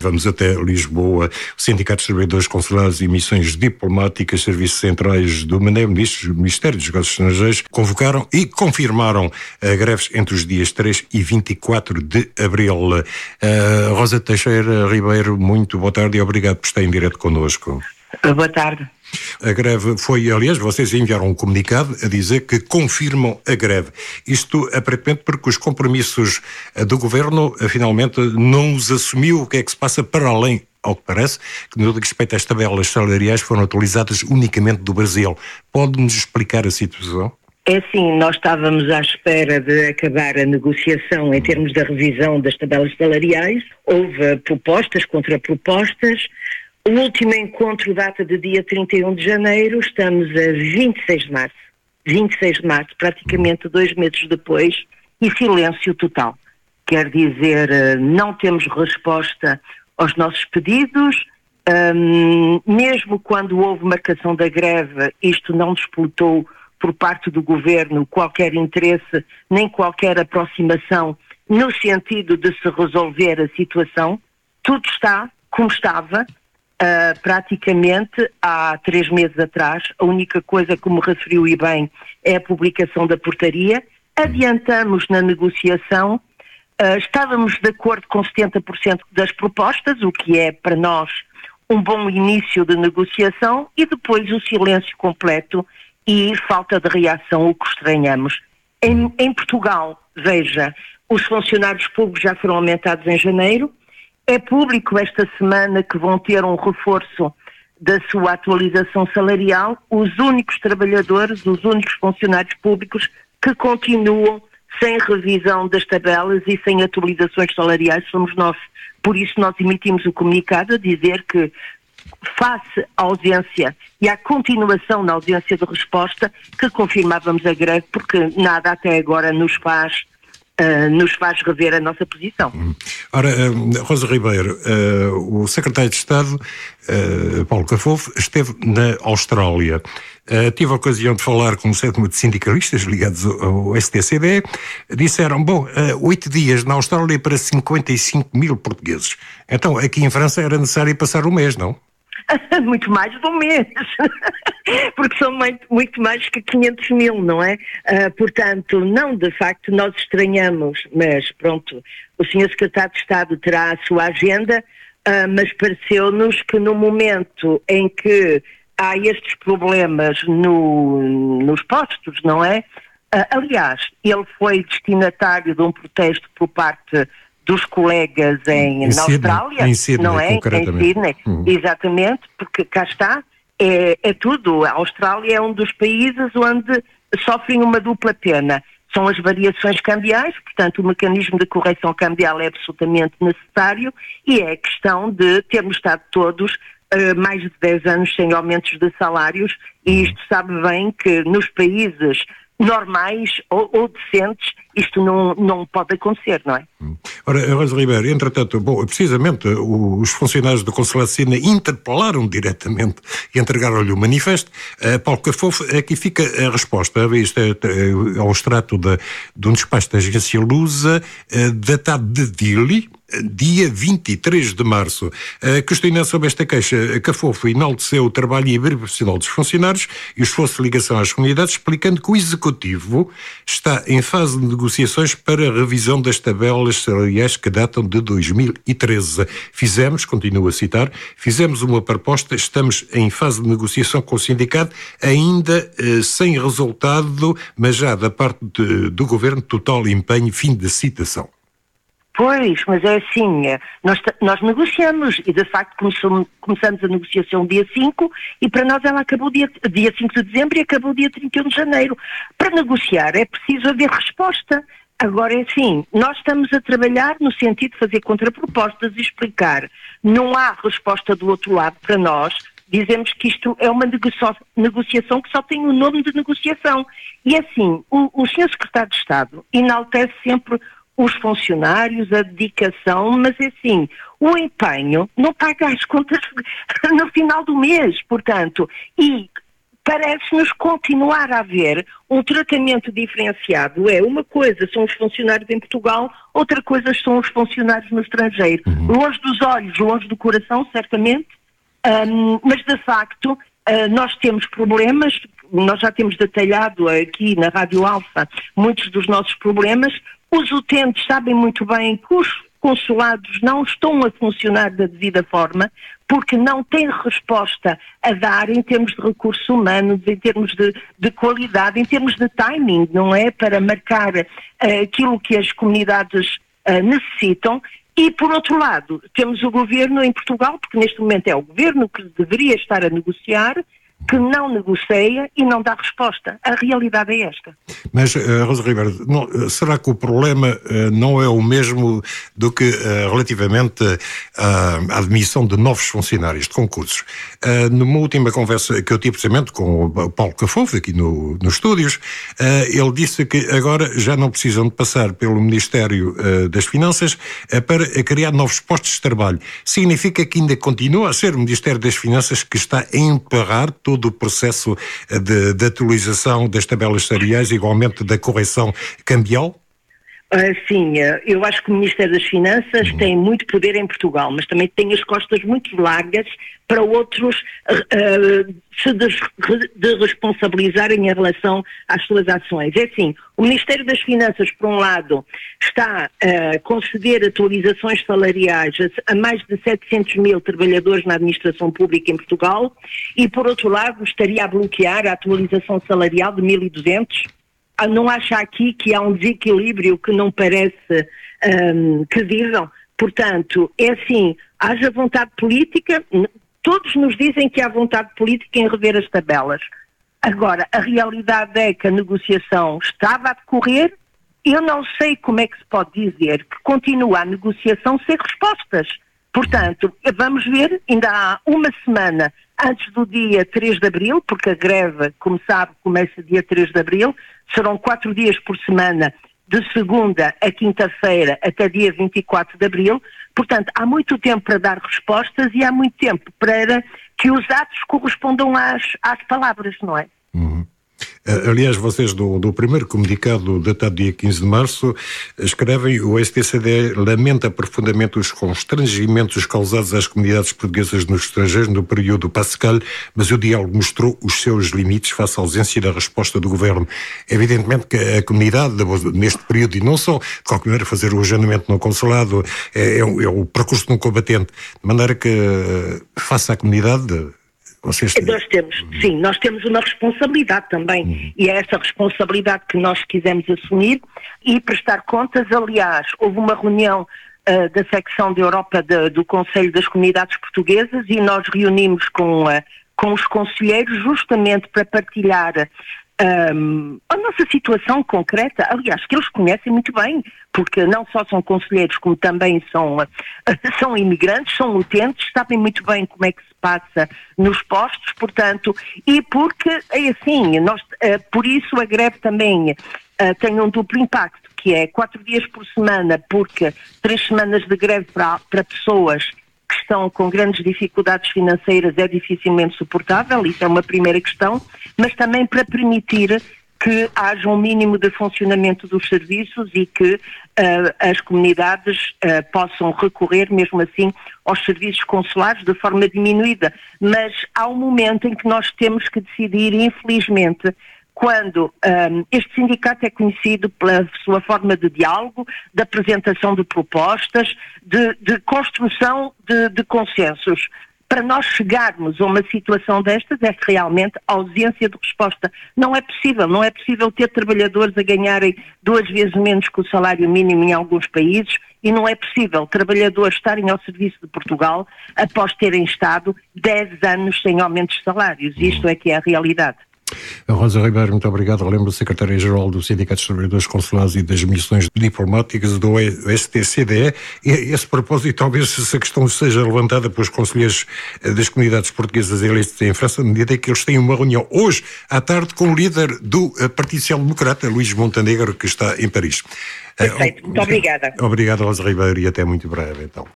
Vamos até Lisboa. O Sindicato dos Trabalhadores Consulares e Missões Diplomáticas, Serviços Centrais do Ministério dos Negócios Estrangeiros convocaram e confirmaram greves entre os dias 3 e 24 de abril. Rosa Teixeira Ribeiro, muito boa tarde e obrigado por estar em direto connosco. Boa tarde. A greve foi, aliás, vocês enviaram um comunicado a dizer que confirmam a greve. Isto, aparentemente, porque os compromissos do Governo, finalmente, não os assumiu. O que é que se passa para além, ao que parece, que no que respeita às tabelas salariais foram utilizadas unicamente do Brasil. Pode-nos explicar a situação? É assim, nós estávamos à espera de acabar a negociação em termos da revisão das tabelas salariais. Houve propostas, contrapropostas. O último encontro data de dia 31 de janeiro, estamos a 26 de março. 26 de março, praticamente 2 meses depois, e silêncio total. Quer dizer, não temos resposta aos nossos pedidos, mesmo quando houve marcação da greve, isto não disputou por parte do Governo qualquer interesse, nem qualquer aproximação no sentido de se resolver a situação. Tudo está como estava. Praticamente há 3 meses atrás. A única coisa, como referiu e bem, é a publicação da portaria. Adiantamos na negociação, estávamos de acordo com 70% das propostas, o que é para nós um bom início de negociação, e depois o silêncio completo e falta de reação, o que estranhamos. Em Portugal, veja, os funcionários públicos já foram aumentados em janeiro. É público esta semana que vão ter um reforço da sua atualização salarial. Os únicos trabalhadores, os únicos funcionários públicos que continuam sem revisão das tabelas e sem atualizações salariais somos nós. Por isso nós emitimos o comunicado a dizer que, face à ausência e à continuação na ausência de resposta, que confirmávamos a greve, porque nada até agora nos faz rever a nossa posição. Ora, Rosa Ribeiro, o secretário de Estado, Paulo Cafofo, esteve na Austrália. Tive a ocasião de falar com um sétimo de sindicalistas ligados ao STCD. Disseram, 8 dias na Austrália para 55 mil portugueses. Então, aqui em França era necessário passar um mês, não? Muito mais de um mês, porque são muito mais que 500 mil, não é? Portanto, não, de facto, nós estranhamos, mas pronto, o Sr. Secretário de Estado terá a sua agenda, mas pareceu-nos que no momento em que há estes problemas nos postos, não é? Aliás, ele foi destinatário de um protesto por parte dos colegas na Austrália, em Sydney, não é? Concretamente. Em Sydney, exatamente, porque cá está, é tudo. A Austrália é um dos países onde sofrem uma dupla pena. São as variações cambiais, portanto o mecanismo de correção cambial é absolutamente necessário, e é a questão de termos estado todos mais de 10 anos sem aumentos de salários, e isto sabe bem que nos países normais ou decentes isto não pode acontecer, não é? Ora, Rosa Ribeiro, entretanto, precisamente os funcionários do Consulado de Sydney interpelaram diretamente e entregaram-lhe o manifesto. Paulo Cafofo, aqui fica a resposta. Isto é ao extrato de um despacho da agência Lusa, datado de Dili, dia 23 de março. Questionando sobre esta queixa, Cafofo enalteceu o trabalho e profissional dos funcionários e o esforço de ligação às comunidades, explicando que o Executivo está em fase de negociações para a revisão das tabelas salariais que datam de 2013. Continua a citar, fizemos uma proposta, estamos em fase de negociação com o sindicato, ainda sem resultado, mas já da parte do Governo, total empenho, fim de citação. Pois, mas é assim, nós negociamos e de facto começamos a negociação dia 5 e para nós ela acabou dia 5 de dezembro e acabou dia 31 de janeiro. Para negociar é preciso haver resposta. Agora é assim, nós estamos a trabalhar no sentido de fazer contrapropostas e explicar. Não há resposta do outro lado para nós. Dizemos que isto é uma negociação que só tem o nome de negociação. E assim, o Sr. Secretário de Estado enaltece sempre os funcionários, a dedicação, mas assim, o empenho não paga as contas no final do mês, portanto, e parece-nos continuar a haver um tratamento diferenciado. Uma coisa são os funcionários em Portugal, outra coisa são os funcionários no estrangeiro. Longe dos olhos, longe do coração, certamente, mas de facto nós temos problemas, nós já temos detalhado aqui na Rádio Alfa muitos dos nossos problemas. Os utentes sabem muito bem que os consulados não estão a funcionar da devida forma, porque não têm resposta a dar em termos de recursos humanos, em termos de qualidade, em termos de timing, não é? Para marcar aquilo que as comunidades necessitam. E, por outro lado, temos o governo em Portugal, porque neste momento é o governo que deveria estar a negociar, que não negocia e não dá resposta. A realidade é esta. Mas, Rosa Ribeiro, será que o problema não é o mesmo do que relativamente à admissão de novos funcionários de concursos? Numa última conversa que eu tive precisamente com o Paulo Cafofo, aqui nos estúdios, ele disse que agora já não precisam de passar pelo Ministério das Finanças para criar novos postos de trabalho. Significa que ainda continua a ser o Ministério das Finanças que está a emperrar todo o processo de atualização das tabelas salariais e igualmente da correção cambial? Sim, eu acho que o Ministério das Finanças tem muito poder em Portugal, mas também tem as costas muito largas para outros se responsabilizarem em relação às suas ações. É assim, o Ministério das Finanças, por um lado, está a conceder atualizações salariais a mais de 700 mil trabalhadores na administração pública em Portugal e, por outro lado, estaria a bloquear a atualização salarial de 1.200. Não acha aqui que há um desequilíbrio que não parece credível? Portanto, é assim, haja vontade política, todos nos dizem que há vontade política em rever as tabelas. Agora, a realidade é que a negociação estava a decorrer, eu não sei como é que se pode dizer que continua a negociação sem respostas. Portanto, vamos ver, ainda há uma semana antes do dia 3 de abril, porque a greve, como sabe, começa dia 3 de abril, serão 4 dias por semana, de segunda a quinta-feira até dia 24 de abril. Portanto, há muito tempo para dar respostas e há muito tempo para que os atos correspondam às palavras, não é? Aliás, vocês do primeiro comunicado datado dia 15 de março escrevem: o STCD lamenta profundamente os constrangimentos causados às comunidades portuguesas no estrangeiro no período pascal, mas o diálogo mostrou os seus limites face à ausência da resposta do Governo. Evidentemente que a comunidade, neste período, e não só, de qualquer maneira, fazer o agendamento no consulado é o percurso de um combatente, de maneira que, face à comunidade... Nós temos uma responsabilidade também, e é essa responsabilidade que nós quisemos assumir e prestar contas. Aliás, houve uma reunião da secção de Europa do Conselho das Comunidades Portuguesas e nós reunimos com os conselheiros justamente para partilhar a nossa situação concreta, aliás, que eles conhecem muito bem, porque não só são conselheiros, como também são imigrantes, são utentes, sabem muito bem como é que se passa nos postos, portanto, e porque, é assim, por isso a greve também tem um duplo impacto, que é 4 dias por semana, porque 3 semanas de greve para pessoas que estão com grandes dificuldades financeiras é dificilmente suportável, isso é uma primeira questão, mas também para permitir que haja um mínimo de funcionamento dos serviços e que as comunidades possam recorrer, mesmo assim, aos serviços consulares de forma diminuída. Mas há um momento em que nós temos que decidir, infelizmente, quando este sindicato é conhecido pela sua forma de diálogo, de apresentação de propostas, de construção de consensos. Para nós chegarmos a uma situação destas é realmente a ausência de resposta. Não é possível ter trabalhadores a ganharem 2 vezes menos que o salário mínimo em alguns países e não é possível trabalhadores estarem ao serviço de Portugal após terem estado 10 anos sem aumentos de salários. Isto é que é a realidade. Rosa Ribeiro, muito obrigado. Lembro o secretário-geral do Sindicato dos Trabalhadores Consulares e das Missões Diplomáticas do STCDE. E a esse propósito, talvez se a questão seja levantada pelos conselheiros das comunidades portuguesas eleitos em França, na medida em que eles têm uma reunião hoje à tarde com o líder do Partido Social Democrata, Luís Montenegro, que está em Paris. Perfeito, muito obrigada. Obrigado, Rosa Ribeiro, e até muito breve, então.